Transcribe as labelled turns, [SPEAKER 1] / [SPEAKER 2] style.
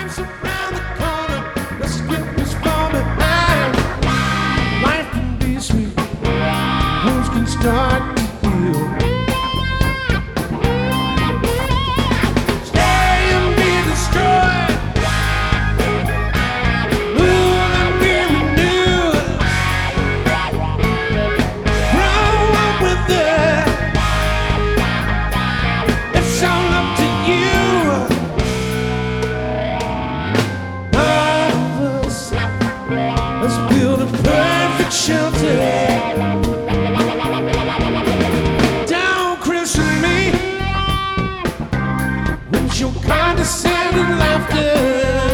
[SPEAKER 1] Life's around the corner. Let's get this far behind. Life can be sweet. Wounds can start to heal. Stay and be destroyed. Move and be renewed. Grow up with it. It's all up to you. All of us, let's build a perfect shelter. Down, Chris and me, with your condescending laughter.